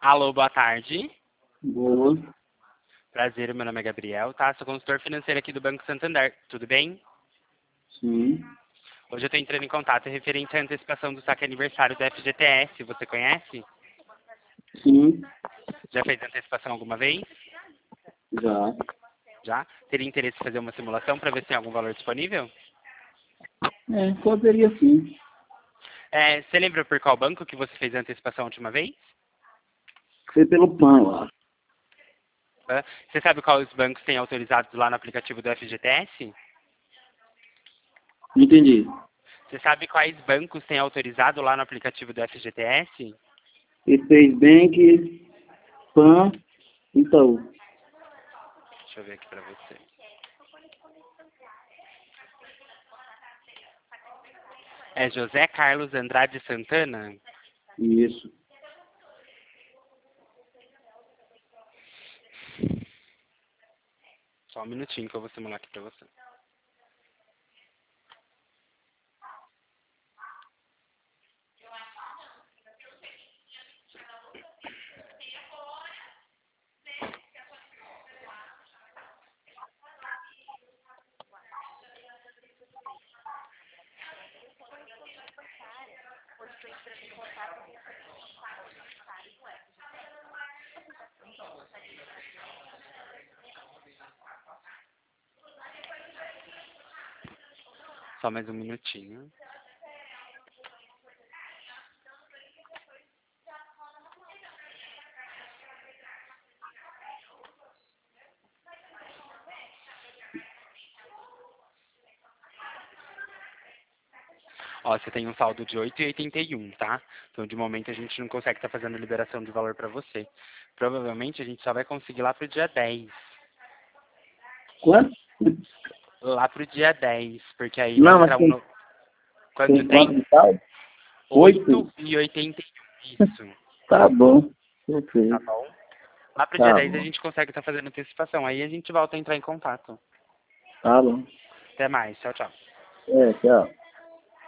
Alô, boa tarde. Boa. Prazer, meu nome é Gabriel, tá? Sou consultor financeiro aqui do Banco Santander. Tudo bem? Sim. Hoje eu estou entrando em contato referente à antecipação do saque aniversário do FGTS. Você conhece? Sim. Já fez antecipação alguma vez? Já. Já? Teria interesse em fazer uma simulação para ver se tem algum valor disponível? Poderia sim. Você lembra por qual banco que você fez a antecipação a última vez? Foi pelo PAN, eu acho. Você sabe quais bancos têm autorizados lá no aplicativo do FGTS? Não entendi. Você sabe quais bancos têm autorizado lá no aplicativo do FGTS? E3 Bank, PAN, Itaú. Deixa eu ver aqui para você. É José Carlos Andrade Santana? Isso. Só um minutinho que eu vou simular aqui para você. Só mais um minutinho. Ó, você tem um saldo de 8,81, tá? Então, de momento, a gente não consegue estar fazendo liberação de valor para você. Provavelmente, a gente só vai conseguir lá pro dia 10. Quanto? Lá pro dia 10, porque aí vai Não, mas entrar um novo... Quanto tem quanto tem? de tal? 8? 8,81, isso. Tá bom. Tá Perfeito. bom? Lá pro dia Tá 10 a bom. gente consegue estar fazendo antecipação. Aí a gente volta a entrar em contato. Tá bom. Até mais. Tchau, tchau. Tchau.